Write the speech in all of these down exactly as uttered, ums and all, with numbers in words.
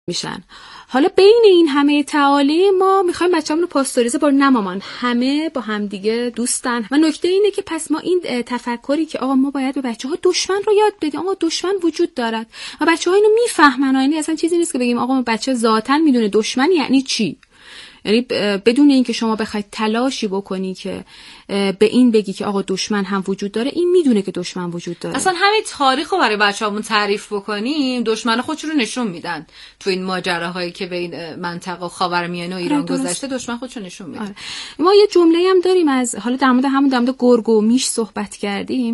میشن. حالا بین این همه تعالی ما میخوایم بچه‌مون رو پاستوریزه با نه مامان همه با همدیگه دوستن و نکته اینه که پس ما این تفکری که آقا ما باید به بچه‌ها دشمن رو یاد بدیم، آقا دشمن وجود دارد و بچه‌ها اینو میفهمن، یعنی اصلا چیزی نیست که بگیم آقا بچه ذاتاً میدونه دشمن یعنی چی، یعنی بدون اینکه شما بخواید تلاشی بکنی که به این بگی که آقا دشمن هم وجود داره، این میدونه که دشمن وجود داره. اصلا همین تاریخو برای بچه‌هامون تعریف بکنیم دشمن خودش رو نشون میدن تو این ماجراهایی که بین منطقه خاورمیانه و ایران گذشته، دشمن خودش رو نشون میده. آره. ما یه جمله‌ای هم داریم از حالا در مورد همون در مورد گرگ و میش صحبت کردیم.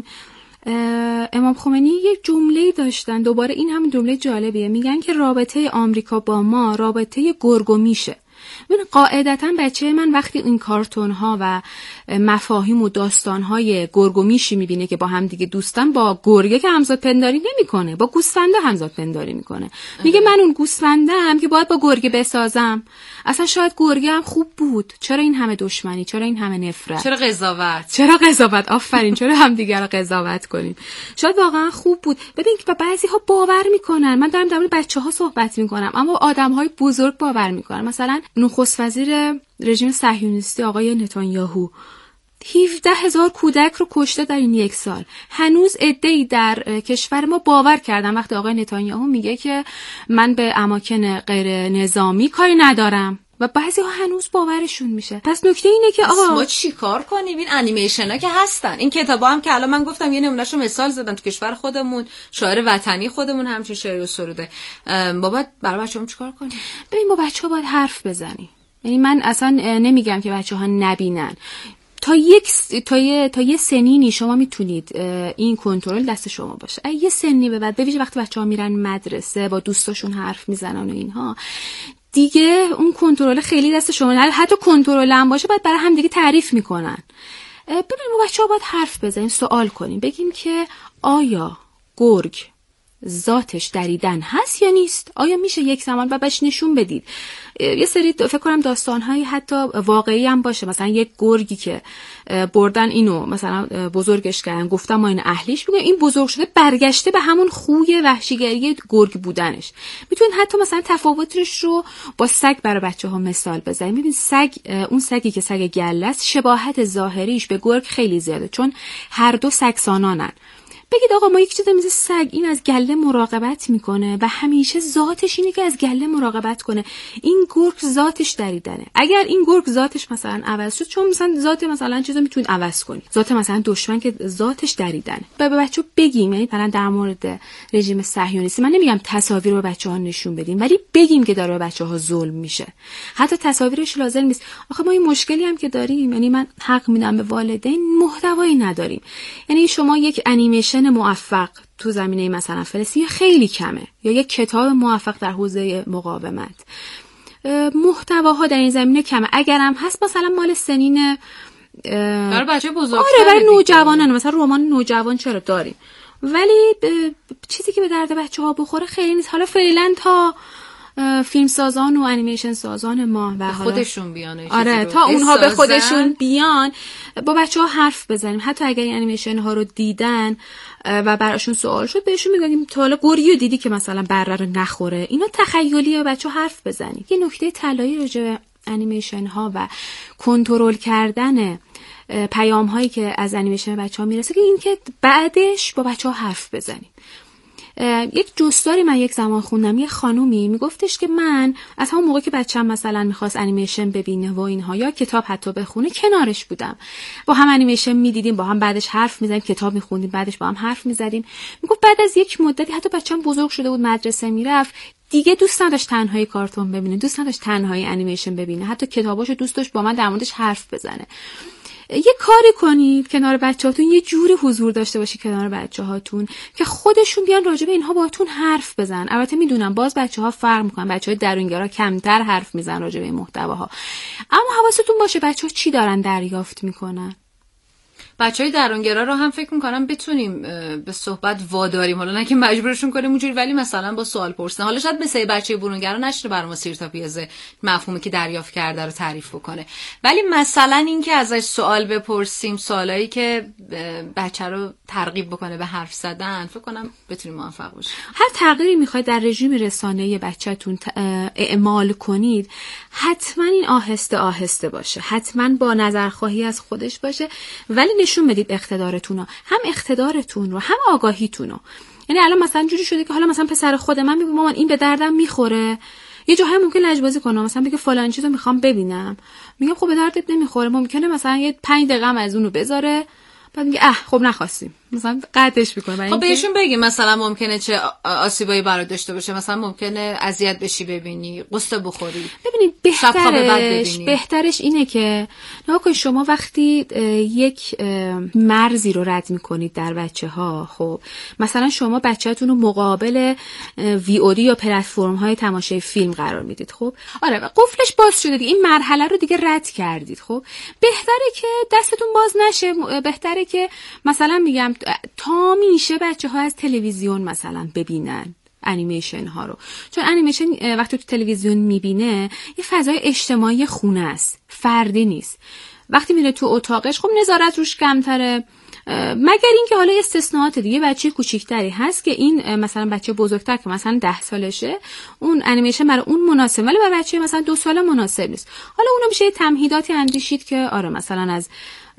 امام خمینی یه جمله‌ای داشتن، دوباره این هم جمله جالبیه، میگن که رابطه آمریکا با ما رابطه گرگ و میشه. من قاعدتاً بچه من وقتی این کارتون ها و مفاهیم و داستان های گرگ و میشی میبینه که با هم دیگه دوستن، با گرگه که همزاد پنداری نمیکنه، با گوسفنده همزاد پنداری میکنه. میگه من اون گوسفندم که باید با گرگه بسازم. اصلا شاید گرگه هم خوب بود، چرا این همه دشمنی، چرا این همه نفرت، چرا قضاوت، چرا قضاوت، آفرین، چرا همدیگه رو قضاوت کنیم. شاید واقعا خوب بود. ببین که بعضی‌ها باور میکنن، من دارم در مورد بچه‌ها صحبت میکنم، اما آدم‌های بزرگ باور میکنن. مثلا نخست وزیر رژیم صهیونیستی آقای نتانیاهو هفده هزار کودک رو کشته در این یک سال. هنوز عده‌ای در کشور ما باور کردن وقتی آقای نتانیاهو میگه که من به اماکن غیر نظامی کاری ندارم و بعضی ها هنوز باورشون میشه. پس نکته اینه که آقا ما چی کار کنیم؟ این انیمیشن ها که هستن، این کتابا هم که الان من گفتم یه نمونهشو مثال زدم، تو کشور خودمون شاعر وطنی خودمون همچین شعر و سروده. بابا برای بچه‌ها چیکار کنیم؟ ببین ما بچه‌ها باید حرف بزنیم. یعنی من اصلا نمیگم که بچه‌ها نبینن. تا یک تا یه تا یه سنینی شما میتونید این کنترل دست شما باشه. یه سنی به بعد، ببین وقتی بچه‌ها میرن مدرسه با دوستاشون حرف میزنن و اینها، دیگه اون کنترل خیلی دست شما نه. حتی کنترل هم باشه باید برای هم دیگه تعریف میکنن. ببینیم ما بچه‌ها باید حرف بزنیم، سوال کنیم، بگیم که آیا گرگ ذاتش دریدن هست یا نیست؟ آیا میشه یک زمان و بهش نشون بدید؟ یه سری فکر کنم داستان‌هایی حتی واقعی هم باشه، مثلا یک گرگی که بردن اینو مثلا بزرگش کردن، گفتم ما این اهلیش میگم، این بزرگ شده برگشته به همون خوی وحشیگری گرگ بودنش. میتونید حتی مثلا تفاوتش رو با سگ برای بچه‌ها مثال بزنید. ببین سگ، اون سگی که سگ گله است، شباهت ظاهریش به گرگ خیلی زیاده، چون هر دو سگسانانن. بگید آقا ما یک چیز مثل سگ، این از گله مراقبت میکنه و همیشه ذاتش اینه که از گله مراقبت کنه. این گرگ ذاتش دریدنه. اگر این گرگ ذاتش مثلا عوض شد، چون مثلا ذات مثلا چیزا میتونید عوض کنید، ذات مثلا دشمن که ذاتش دریدنه، به بچه‌ها بگیم. یعنی مثلا در مورد رژیم صهیونیستی من نمیگم تصاویر رو به بچه‌ها نشون بدیم، ولی بگیم که داره به بچه‌ها ظلم میشه. حتی تصاویرش لازم نیست. آخه ما این مشکلی هم که داریم، یعنی من حق میدم به والدین، محتوایی نداریم. یعنی شما یک انیمیشن موفق تو زمینه مثلا فلسطین خیلی کمه، یا یک کتاب موفق در حوزه مقاومت، محتواها در این زمینه کمه. اگرم هست مثلا مال سنین برای بچه بزرگتر، آره برای نوجوانان، مثلا رمان نوجوان چرا داریم، ولی چیزی که به درد بچه‌ها بخوره خیلی نیست. حالا فعلا تا فیلم سازان و انیمیشن سازان ما و خودشون بیان، آره تا اونها به خودشون بیان، با بچه‌ها حرف بزنیم. حتی اگر این انیمیشن ها رو دیدن و براشون سوال شد، بهشون میگیم تا حالا گوریو دیدی که مثلا بره رو نخوره، اینا تخیلیه، بچه‌ها حرف بزنیم. یه نکته طلایی راجع به انیمیشن ها و کنترل کردن پیام هایی که از انیمیشن بچه‌ها میرسه که این که بعدش با بچه‌ها حرف بزنیم. یک جستاری من یک زمان خوندم، یه خانومی میگفتش که من از همون موقع که بچه‌م مثلا میخواست انیمیشن ببینه و اینها یا کتاب حتی بخونه، کنارش بودم، با هم انیمیشن میدیدیم، با هم بعدش حرف میزدیم، کتاب میخوندیم، بعدش با هم حرف میزدیم. میگفت بعد از یک مدتی حتی بچه‌م بزرگ شده بود، مدرسه میرفت، دیگه دوست نداشت تنهایی کارتون ببینه، دوست نداشت تنهایی انیمیشن ببینه، حتی کتاباشو دوست داشت با من در موردش حرف بزنه. یه کاری کنید کنار بچه‌هاتون، یه جوری حضور داشته باشید کنار بچه‌هاتون که خودشون بیان راجع به اینها باهاتون حرف بزنن. البته میدونم باز بچه‌ها فرق می‌کنن، بچه‌های درونگرا کمتر حرف میزنن راجع به این محتواها، اما حواستون باشه بچه‌ها چی دارن دریافت میکنن. بچهای درونگرا رو هم فکر می‌کنم بتونیم به صحبت واداریم، حالا نه که مجبورشون کنیم اونجوری، ولی مثلا با سوال پرسیدن. حالا شاید مثل بچه برونگرا نشه برام سیر تا پیازه مفهومی که دریافت کرده رو تعریف بکنه، ولی مثلا این که ازش سوال بپرسیم، سوالایی که بچه رو ترغیب بکنه به حرف زدن، فکر کنم بتونیم موفق باشیم. هر تغییری میخواید در رژیم رسانه‌ای بچه‌تون اعمال کنید، حتما این آهسته آهسته باشه، حتما با نظرخواهی از خودش باشه، ولی نشون بدید اقتدارتون رو، هم اقتدارتون رو هم آگاهیتون رو. یعنی الان مثلا جوری شده که حالا مثلا پسر خود من میگه مامان این به دردم میخوره، یه جاهای ممکن لجبازی کنه، مثلا بگه فلان چیزو میخوام ببینم، میگم خب به دردت نمیخوره، ممکنه مثلا یه پنج دقیقه از اونو بذاره، بعد میگه اه خب نخواستیم، مثلا قطعش میکنه. خب بهشون بگیم مثلا ممکنه چه آسیبایی برات داشته باشه، مثلا ممکنه اذیت بشی ببینی، قصه بخوری. ببینید بهترش بهترش اینه که نگاه شما وقتی یک مرزی رو رد میکنید در بچه‌ها، خب مثلا شما بچه‌تون رو مقابل وی او دی یا پلتفرم های تماشای فیلم قرار میدید، خب آره قفلش باز شده دیگه، این مرحله رو دیگه رد کردید، خب بهتره که دستتون باز نشه، بهتره که مثلا میگم تا میشه بچه ها از تلویزیون مثلا ببینن انیمیشن ها رو، چون انیمیشن وقتی تو تلویزیون میبینه یه فضای اجتماعی خونه است، فردی نیست. وقتی میره تو اتاقش خب نظارت روش کمتره، مگر اینکه حالا استثناءات دیگه، بچه کوچیکتری هست که این مثلا بچه بزرگتر که مثلا ده سالشه اون انیمیشن برای اون مناسب، ولی برای بچه مثلا دو ساله مناسب نیست. حالا اونو میشه تمهیداتی اندیشید که آره مثلا از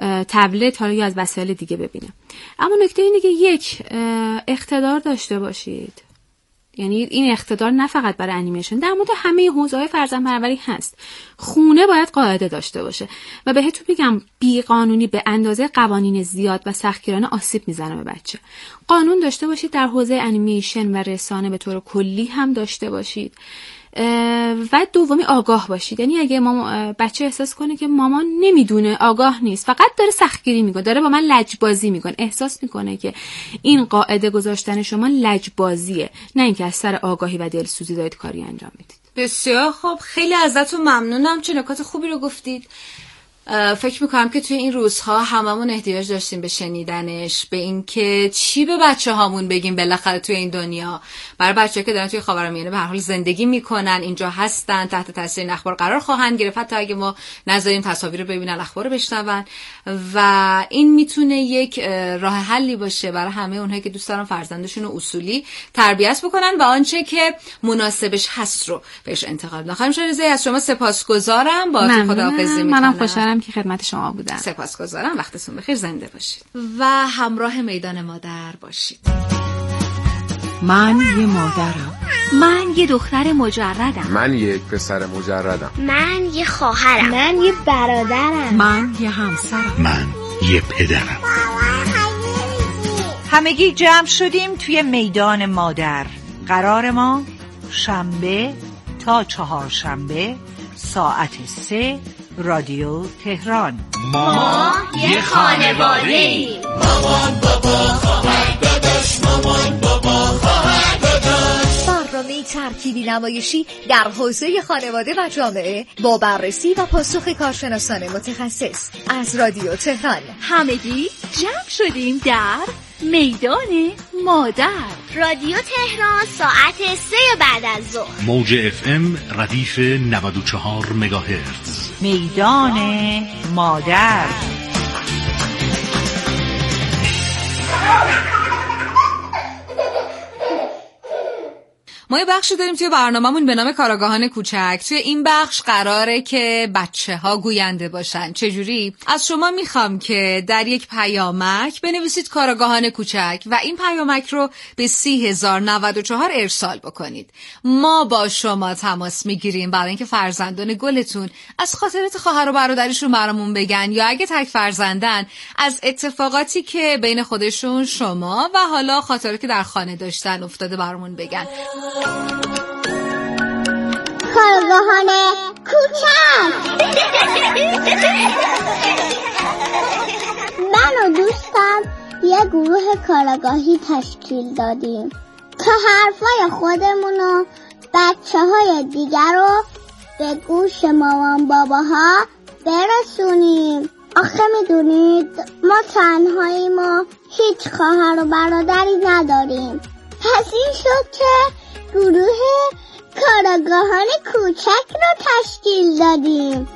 تبلت حالا یا از وسایل دیگه ببینه. اما نکته اینه که یک اقتدار داشته باشید، یعنی این اقتدار نه فقط برای انیمیشن، در مورد همه حوزه‌های فرزندپروری هست. خونه باید قاعده داشته باشه و بهتون میگم بیقانونی به اندازه قوانین زیاد و سختگیرانه آسیب میزنه به بچه. قانون داشته باشید در حوزه انیمیشن و رسانه به طور کلی هم داشته باشید. و دومی آگاه باشید، یعنی اگه مامان بچه احساس کنه که مامان نمیدونه، آگاه نیست، فقط داره سختگیری میکنه، داره با من لجبازی میکنه، احساس میکنه که این قاعده گذاشتن شما لجبازیه، نه اینکه از سر آگاهی و دلسوزی دارید کاری انجام میدید. بسیار خوب، خیلی ازتون ممنونم، چه نکات خوبی رو گفتید. فکر میکنم که توی این روزها هممون احتیاج داشتیم به شنیدنش، به این که چی به بچه هامون بگیم بالاخره توی این دنیا. برای بچه‌ها که دارن توی خاورمیانه به هر حال زندگی میکنن، اینجا هستن، تحت تاثیر این اخبار قرار خواهند گرفت، حتی اگه ما نذاریم تصاویر رو ببینن، اخبار رو بشنون، و این میتونه یک راه حلی باشه برای همه اونهایی که دوست دارن فرزندشون رو اصولی تربیت بکنن و آنچه که مناسبش هست رو بهش انتقال بدن. خانم شاهرضایی از شما سپاسگزارم، با خداحافظی میکنم. منم خوشحالم که خدمت شما بودم. سپاسگزارم، وقتتون بخیر، زنده باشید و همراه میدان مادر باشید. من یه مادرم، من یه دختر مجردم، من یک پسر مجردم، من یه خواهرم، من یه برادرم، من یه همسرم، من یه پدرم. همگی جمع شدیم توی میدان مادر. قرار ما شنبه تا چهارشنبه ساعت سه، رادیو تهران. ما یه خانواده‌ایم. مامان بابا خواهر داداش، مامان بابا خواهر داداش. برنامه ترکیبی نمایشی در حوزه خانواده و جامعه با بررسی و پاسخ کارشناسان متخصص از رادیو تهران. همگی جمع شدیم در میدان مادر. رادیو تهران ساعت سه بعد از ظهر. موج اف ام ردیف نود و چهار مگاهرتز. میدان مادر. ما یه بخشی داریم توی برنامه‌مون به نام کاراگاهان کوچک. توی این بخش قراره که بچه‌ها گوینده باشن. چجوری؟ از شما میخوام که در یک پیامک بنویسید کاراگاهان کوچک و این پیامک رو به سی هزار نود و چهار ارسال بکنید. ما با شما تماس میگیریم برای اینکه فرزندان گلتون از خاطرات خواهر و برادرشون برامون بگن، یا اگه تک فرزندن از اتفاقاتی که بین خودشون، شما و حالا خاطراتی که در خانه داشتن افتاده برامون بگن. کارگاهان کوچک. من و دوستم یه گروه کارگاهی تشکیل دادیم تا حرفای خودمون و بچه های دیگر رو به گوش مامان باباها برسونیم. آخه میدونید ما تنهایی، ما هیچ خواهر و برادری نداریم. پس این شد که گروه کاراگاهان کوچک رو تشکیل دادیم.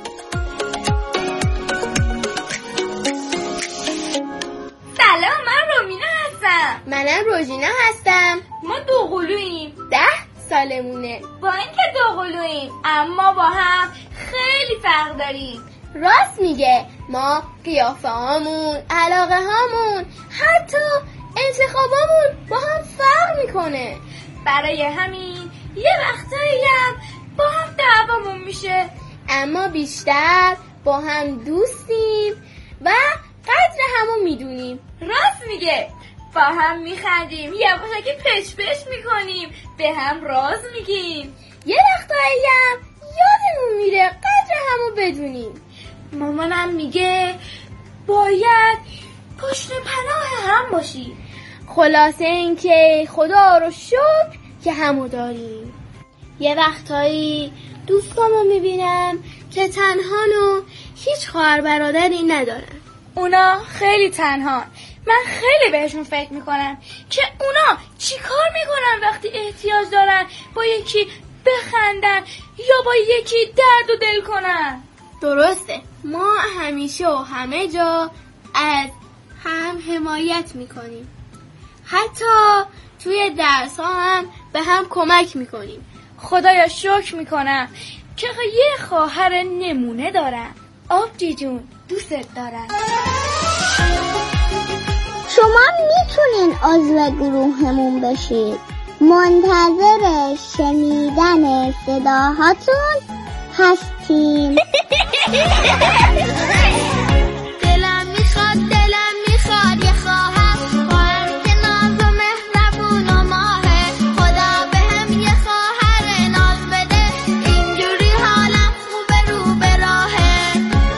سلام، من رومینا هستم. منم روژینا هستم. ما دوقلوییم. ده سالمونه. با اینکه دوقلوییم اما با هم خیلی فرق داریم. راست میگه. ما قیافه هامون، علاقه هامون، حتی انتخابامون با هم فرق میکنه. برای همین یه وقتایی هم با هم دعوامون میشه، اما بیشتر با هم دوستیم و قدر همو میدونیم. راست میگه. با هم میخندیم، یواشکی پش پش میکنیم، به هم راز میگیم. یه وقتایی هم یادمون میره قدر همو بدونیم. مامانم میگه باید پشت پناه هم باشی. خلاصه این که خدا رو شکر که همو داریم. یه وقتایی دوستامو میبینم که تنهان و هیچ خواهر برادری ندارن. اونا خیلی تنهان. من خیلی بهشون فکر میکنم که اونا چی کار میکنن وقتی احتیاج دارن با یکی بخندن یا با یکی درد و دل کنن. درسته. ما همیشه و همه جا از هم حمایت میکنیم. حتی توی درس ها هم به هم کمک میکنیم. خدایا شکر میکنم که یه خواهر نمونه دارم. آبجی جون دوست دارم. شما میتونین عضو گروهمون بشید. منتظر شنیدن صداهاتون هستیم. دلم میخواد دلم میخواد یه خواهر، خواهر که ناز و مهربون و ماهه. خدا به هم یه خواهر ناز بده، اینجوری حالم خوبه رو به راهه.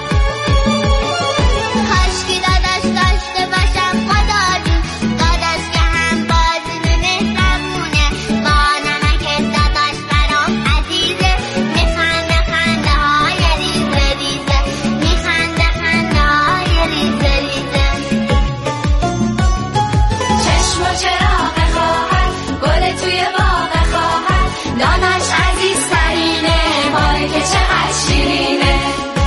کاشکی داداش داشته باشم خدا جون، داداش که هم بازی مهربونه، با نمک داداش برام عزیزه. میخنده خنده های ریزه ریزه، میخنده خنده های ریزه ریزه. چشم و چراغ خواهر، گل توی باغ خواهر، نانش عزیز ترینه، ماره که چقدر شیرینه.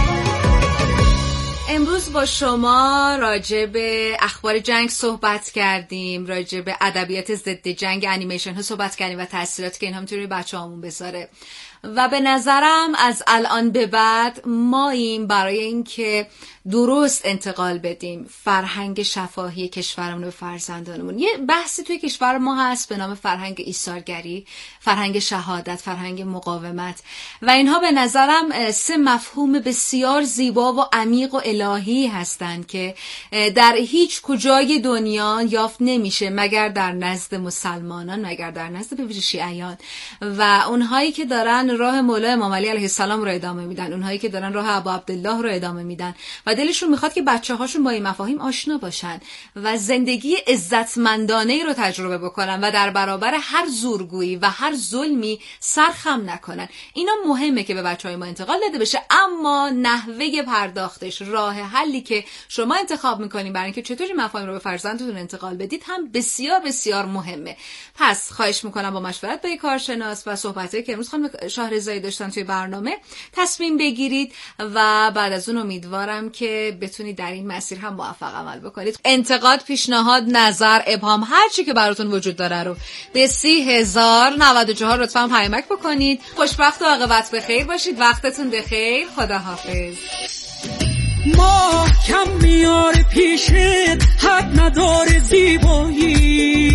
امروز با شما راجع به اخبار جنگ صحبت کردیم، راجع به ادبیات ضد جنگ، انیمیشن ها صحبت کردیم و تاثیراتی که اینها میتونه بچه هامون بذاره. و به نظرم از الان به بعد ماییم برای اینکه درست انتقال بدیم فرهنگ شفاهی کشورمون به فرزندانمون. یه بحثی توی کشور ما هست به نام فرهنگ ایثارگری، فرهنگ شهادت، فرهنگ مقاومت و اینها به نظرم سه مفهوم بسیار زیبا و عمیق و الهی هستند که در هیچ کجای دنیا یافت نمیشه مگر در نزد مسلمانان، مگر در نزد به ویژه شیعیان و اونهایی که دارن راه مولا امام علی علیه السلام رو ادامه میدن، اونهایی که دارن راه ابا عبدالله رو ادامه میدن و دلشون میخواد که بچه‌هاشون با این مفاهیم آشنا باشن و زندگی عزتمندانه‌ای رو تجربه بکنن و در برابر هر زورگویی و هر ظلمی سرخم نکنن. اینا مهمه که به بچه‌های ما انتقال داده بشه، اما نحوه پرداختش، راه حلی که شما انتخاب میکنین برای اینکه چطوری مفاهیم رو به فرزندتون انتقال بدید هم بسیار بسیار مهمه. پس خواهش میکنم با مشورت با یک کارشناس و صحبتایی که امروز خانم شاهرضایی داشتن توی برنامه تصمیم بگیرید و بعد از اون امیدوارم که بتونید در این مسیر هم موفق عمل بکنید. انتقاد، پیشنهاد، نظر، ابهام، هر چی که براتون وجود داره رو به سی هزار نود و چهار لطفاً پیامک بکنید. خوشبخت و عاقبت بخیر باشید. وقتتون بخیر. خداحافظ. ما کم میار پیشت، حد نداره زیبایی،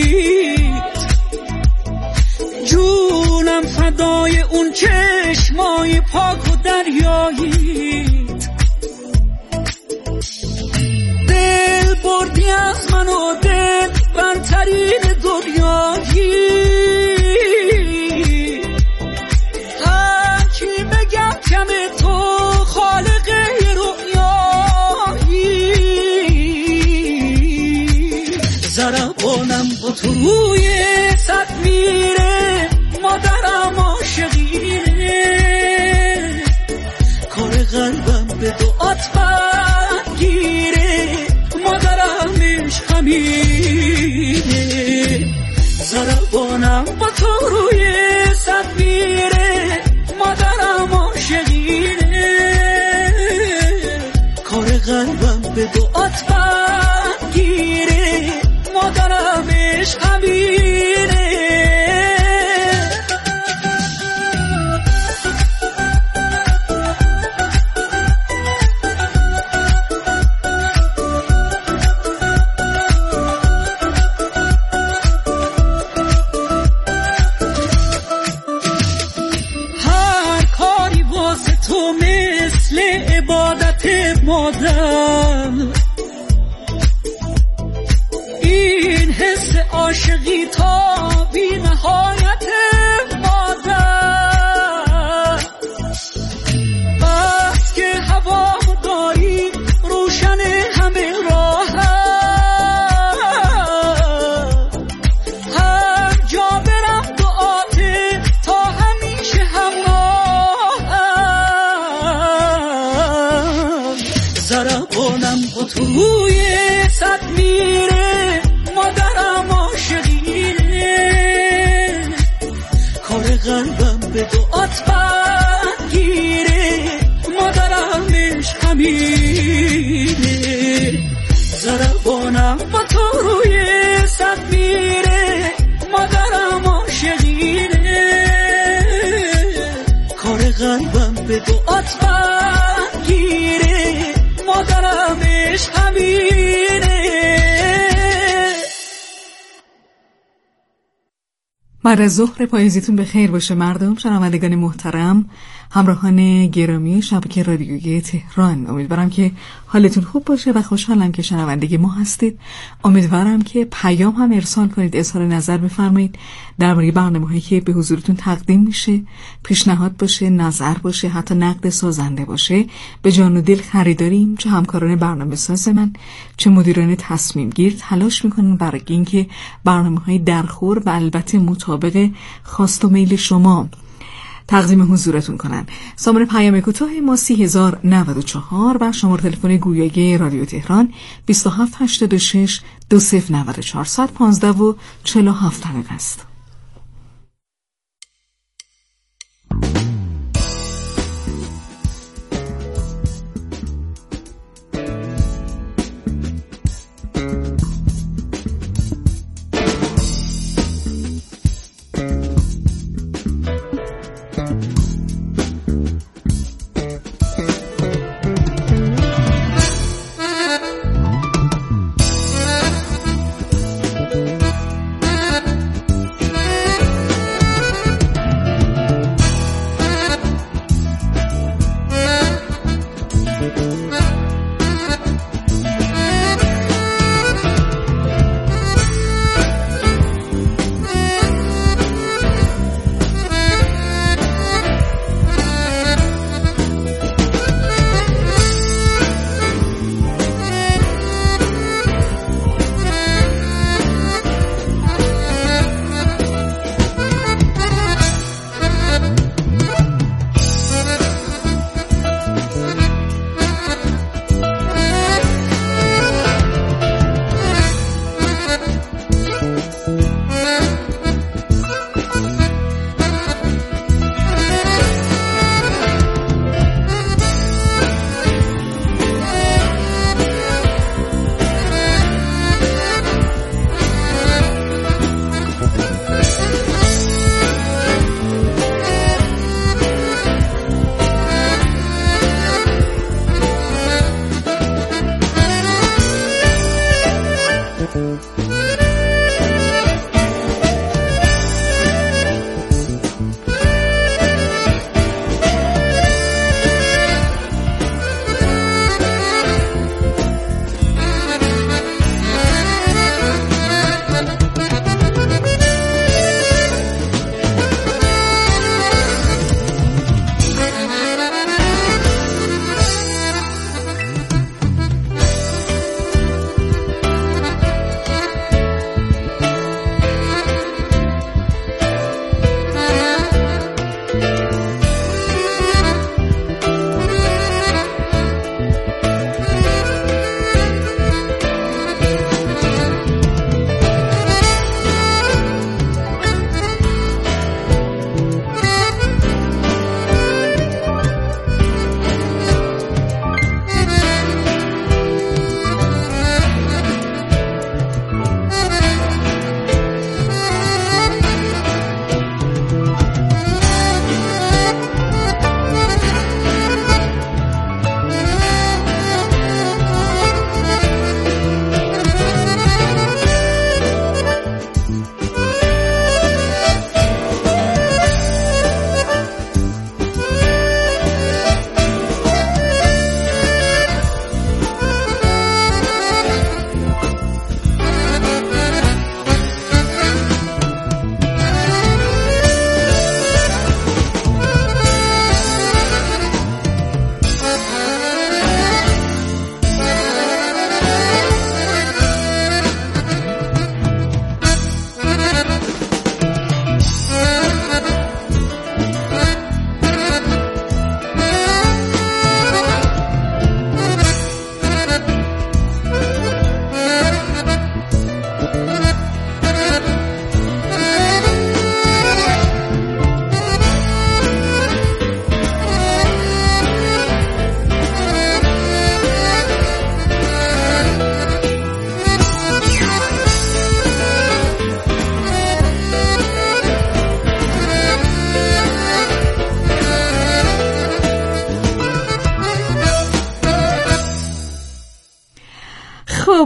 جونم فدای اون چشمای پاک و دریاییت. دل بردی از من و دل بندترین دنیایی، هر چی بگم کم تو خالق رویایی. ضربانم با تو روی صد میره، مادرم عاشقینه، کار قلبم به دعات زربانم با تو روی صد میره، مادرم عاشقینه، کار قلبم به دعات بگیره، مادرم عشقمینه. مادر این حس عاشقی تا بی نهایت مادر، بس که هوا داری روشن همه راه، هر جا برم دعاته تا همیشه زربانم با تو روی صد میره، مادرم عاشقینه، کار قلبم به دعات بگیره، مادرم عشقمینه. زربانم با تو روی صد میره، مادرم عاشقینه، کار قلبم به دعات بگیره، مادرم عشقمینه. بعد از ظهر پاییزیتون به خیر باشه مردم. شنوندگان محترم، همراهان گرامی شبکه رادیویی تهران، امیدوارم که حالتون خوب باشه و خوشحالم که شنونده ما هستید. امیدوارم که پیام هم ارسال کنید، اظهار نظر بفرمایید درباره برنامه‌هایی که به حضورتون تقدیم میشه، پیشنهاد باشه، نظر باشه، حتی نقد سازنده باشه. به جان و دل خریداریم، چه همکاران برنامه ساز من چه مدیران تصمیم گیر تلاش میکنن برای اینکه برنامه‌های درخور و البته مطابق خواست و میل شما تقدیم حضورتون کنن. سامانه پیام کوتاه ما سی هزار و نود و چهار و شماره تلفن گویایی رادیو تهران بیست و هفت هشتاد و شش دو صفر نود و چهار ساعت پانزده و چهل و هفت دقیقه است.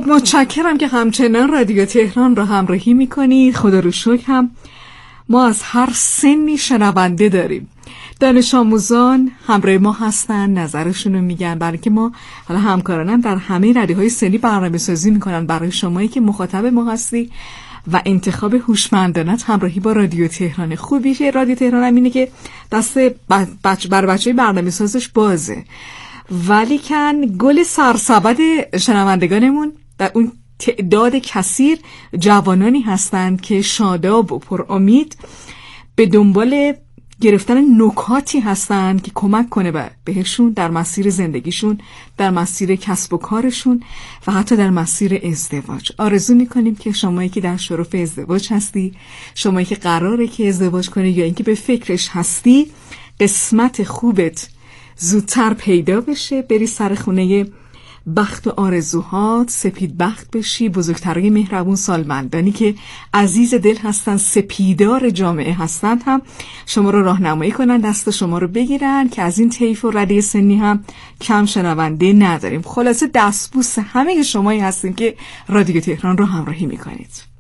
خب متشکرم که همچنان رادیو تهران را همراهی میکنید. خدا رو شکر هم ما از هر سنی شنونده داریم. دانش آموزان همراه ما هستن، نظرشون رو میگن، برای که ما حالا همکارانم در همه ردیهای سنی برنامه سازی میکنن برای شمایی که مخاطب ما هستی و انتخاب هوشمندانه همراهی با رادیو تهران. خوبیشه رادیو تهران هم اینه که دست بچ بر بچه‌ی برنامه سازش بازه، ولی کن گل سرسبد شنوندگانمون در اون تعداد کثیر جوانانی هستند که شاداب و پر امید به دنبال گرفتن نکاتی هستند که کمک کنه بهشون در مسیر زندگیشون، در مسیر کسب و کارشون و حتی در مسیر ازدواج. آرزو میکنیم که شمایی که در شرف ازدواج هستی، شمایی که قراره که ازدواج کنی یا اینکه به فکرش هستی، قسمت خوبت زودتر پیدا بشه، بری سر خونه بخت و آرزوهات، سپید بخت بشی، بزرگترای مهربون سالمندانی که عزیز دل هستن، سپیدار جامعه هستند هم شما رو راهنمایی کنن، دست شما رو بگیرن که از این طیف و رده سنی هم کم شنونده نداریم. خلاصه دستبوس همه شمایی هستیم که رادیو تهران رو همراهی میکنید.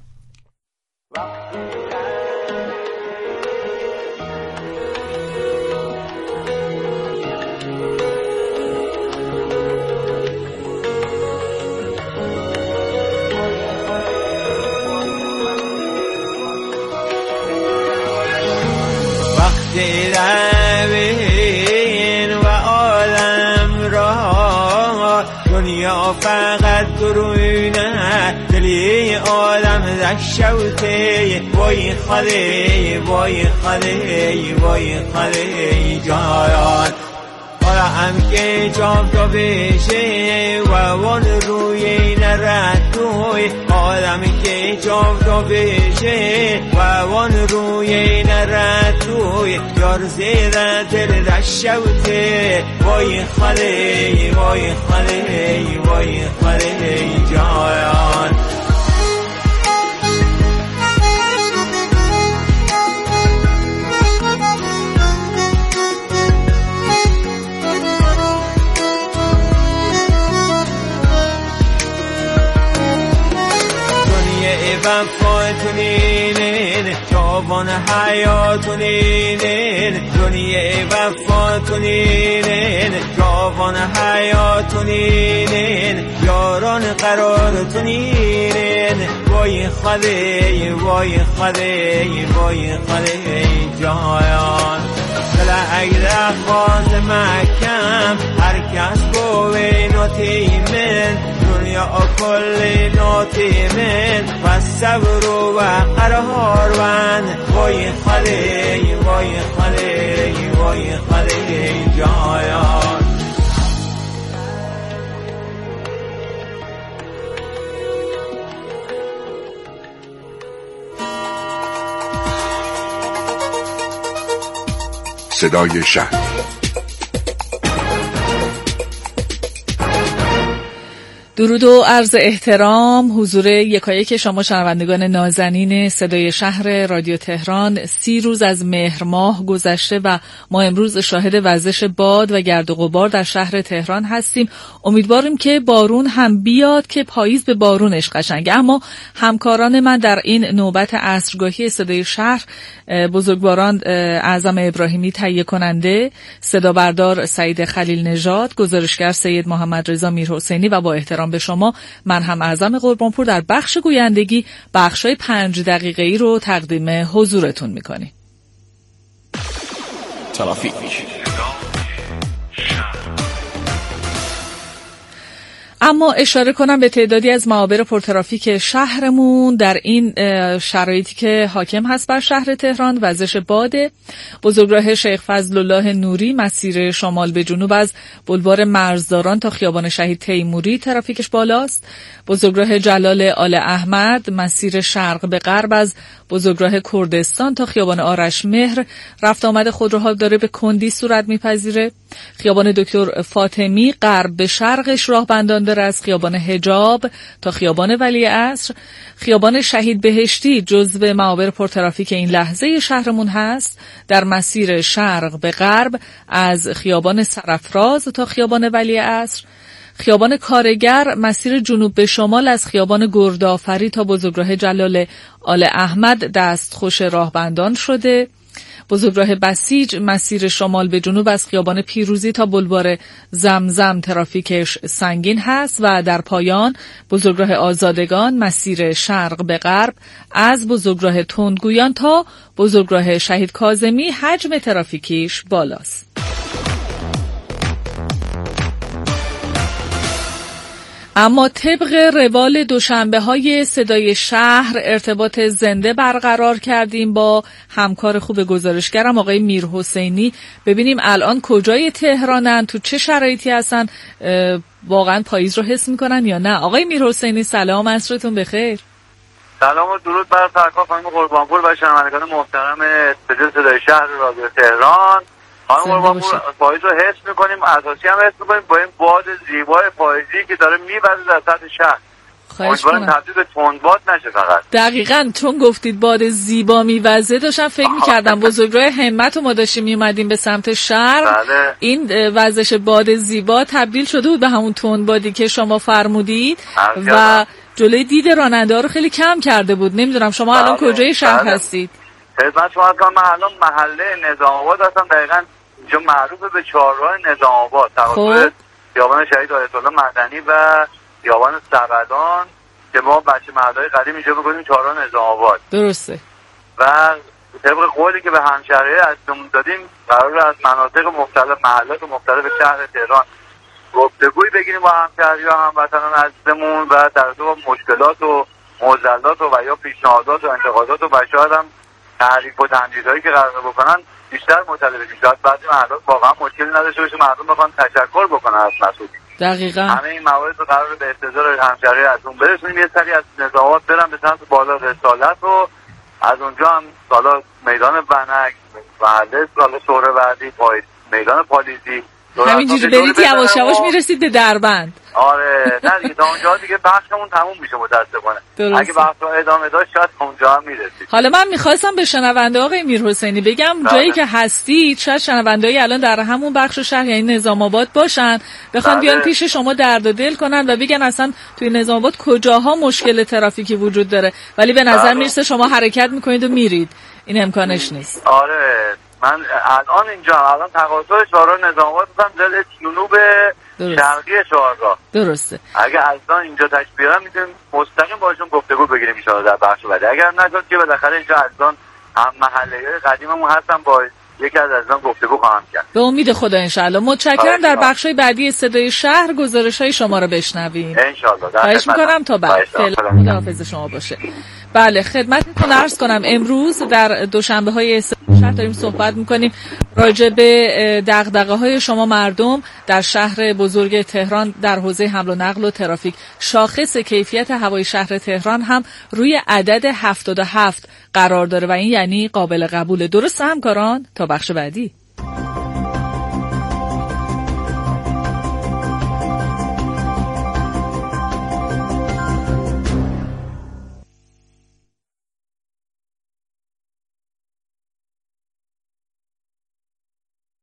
روین و عالم را دنیا فقط درونه دلی عالم در شوته وای خاله وای خاله وای خاله جان حالا هم که جام تو بشه و وان روی نرد توی آدم که جام تو بشه و وان روی نرد توی یار زیده دل رشوته وای خاله وای خاله وای خاله جان وفاتونین جوان حیاتونین دنیای وفاتونین جوان حیاتونین یاران قرارتونین وای خاله وای خاله وای خاله جایان اگر خواست مکم هر کس بوی نوتی من دنیا کل نوتی من و صبر و قرار من وای خاله وای خاله وای خاله جایان صدای شهر. درود و عرض احترام حضور یکایک شما شنوندگان نازنین صدای شهر رادیو تهران. سی روز از مهر ماه گذشته و ما امروز شاهد وزش باد و گرد و غبار در شهر تهران هستیم. امیدواریم که بارون هم بیاد که پاییز به بارونش قشنگه. اما همکاران من در این نوبت عصرگاهی صدای شهر بزرگواران اعظم ابراهیمی تهیه کننده، صدا بردار سعید خلیل نژاد، گزارشگر سید محمد رضا میرحسینی و با احترام به شما من هم اعظم قربانپور در بخش گویندگی بخشای پنج دقیقه‌ای رو تقدیم حضورتون می‌کنیم. ترافیک اما اشاره کنم به تعدادی از معابر پرترافیک شهرمون در این شرایطی که حاکم هست بر شهر تهران. وزش باد بزرگراه شیخ فضل الله نوری مسیر شمال به جنوب از بلوار مرزداران تا خیابان شهید تیموری ترافیکش بالاست. بزرگراه جلال آل احمد مسیر شرق به غرب از بزرگراه کردستان تا خیابان آرش مهر رفت آمد خودروها داره به کندی صورت میپذیره. خیابان دکتر فاطمی غرب به شرقش راه بندان داره از خیابان حجاب تا خیابان ولی عصر. خیابان شهید بهشتی جزو معابر پرترافیک این لحظه شهرمون هست در مسیر شرق به غرب از خیابان سرافراز تا خیابان ولی عصر. خیابان کارگر مسیر جنوب به شمال از خیابان گردآفری تا بزرگراه جلال آل احمد دستخوش راهبندان شده. بزرگراه بسیج مسیر شمال به جنوب از خیابان پیروزی تا بلوار زمزم ترافیکش سنگین هست و در پایان بزرگراه آزادگان مسیر شرق به غرب از بزرگراه تندگویان تا بزرگراه شهید کاظمی حجم ترافیکیش بالاست. اما طبق روال دوشنبه های صدای شهر ارتباط زنده برقرار کردیم با همکار خوب گزارشگرم آقای میرحسینی، ببینیم الان کجای تهرانن، تو چه شرایطی هستن، واقعا پاییز رو حس میکنن یا نه. آقای میرحسینی سلام، عصرتون بخیر. سلام و درود بر سرکار خانم قربانپور و شنوندگان محترم استودیو صدای شهر رادیو تهران. خانم قربانپور پاییز رو حس میکنیم، اساسی هم حس میکنیم با این باد زیبای پاییزی که داره میوزه در سطح شهر. امیدوارم تبدیل به تندباد نشه. فقط دقیقاً چون گفتید باد زیبا میوزه داشتم فکر میکردم بزرگراه همت رو ما داشتیم میومدیم به سمت شهر، بله. این وزش باد زیبا تبدیل شده بود به همون تندبادی که شما فرمودید و جلوی دید راننده ها رو خیلی کم کرده بود. نمیدونم شما بله. الان کجای شهر بله. هستید؟ خدمت شما هستم. من الان محله نظام آباد هستم، دقیقاً اینجا معروف به چهارراه نظام آباد، تقاطع خیابان شهید آیت الله مدنی و خیابان سبدان که ما بچه مردای قدیم اینجا بگوییم چهارراه نظام آباد. درسته. و طبق قولی که به همشهریه ازمون دادیم قرار از مناطق مختلف، محلات مختلف شهر تهران گفتگوی بگیریم با همشهری‌ها و هموطنان عزیزمون و در تو مشکلات و معضلات و یا پیشنهادات و انتقادات و شاید هم تحریف و تمجیدهایی که قرار بکنن بیشتر مطالبه بشیم. شاید بعضی محلات واقعا مشکلی نداشته باشه، مردم بخوان تشکر بکنن از مسئولین. دقیقاً همه این موارد رو قرار به استحضار همشهری از اون برسونیم. یه سری از نظامات برن به سمت بالا رسالت و از اونجا هم سالا میدان بنک، محله سالا سوره بعدی، پای میدان پالیزی، همینجوری برید یواش یواش میرسید به دربند. آره نه دیگه تا اونجا دیگه بخشمون تموم میشه متاسفانه. اگه بخشا ادامه داشت شاید اونجا هم میرسید. حالا من میخواستم به شنونده آقای میرحسینی بگم بله. جایی که هستید شاید شنونده‌ای الان در همون بخش شهر یعنی نظام آباد باشن، بخوان بله. بیان پیش شما درد و دل کنن و بگن اصلا توی نظام آباد کجاها مشکل ترافیکی وجود داره، ولی به نظر بله. میرسه شما حرکت میکنید و میرید. این امکانش نیست. آره من الان اینجا الان تقاطع چهارراه نظام آباد بودم دل جنوب شرقی چهارراه. درسته. اگه ازدان اینجا تشریف بیارن میتونیم مستقیم باشون گفتگو بگیریم ان شاء الله در بخش بعدی. اگر نشد که بالاخره اینجا ازدان هم محله‌های قدیممون هستن با یکی از ازدان گفتگو خواهم کرد. به امید خدا ان شاء الله. متشکرم. در بخش‌های بعدی صدای شهر گزارش‌های شما رو بشنویم. ان شاء الله. خواهش می‌کنم تا بعد. خداحافظ شما باشه. بله خدمتتون عرض کنم امروز در دوشنبه‌های شهر داریم صحبت می‌کنیم راجع به دغدغه‌های شما مردم در شهر بزرگ تهران در حوزه حمل و نقل و ترافیک. شاخص کیفیت هوای شهر تهران هم روی عدد هفتاد و هفت قرار داره و این یعنی قابل قبوله. درست همکاران؟ تا بخش بعدی.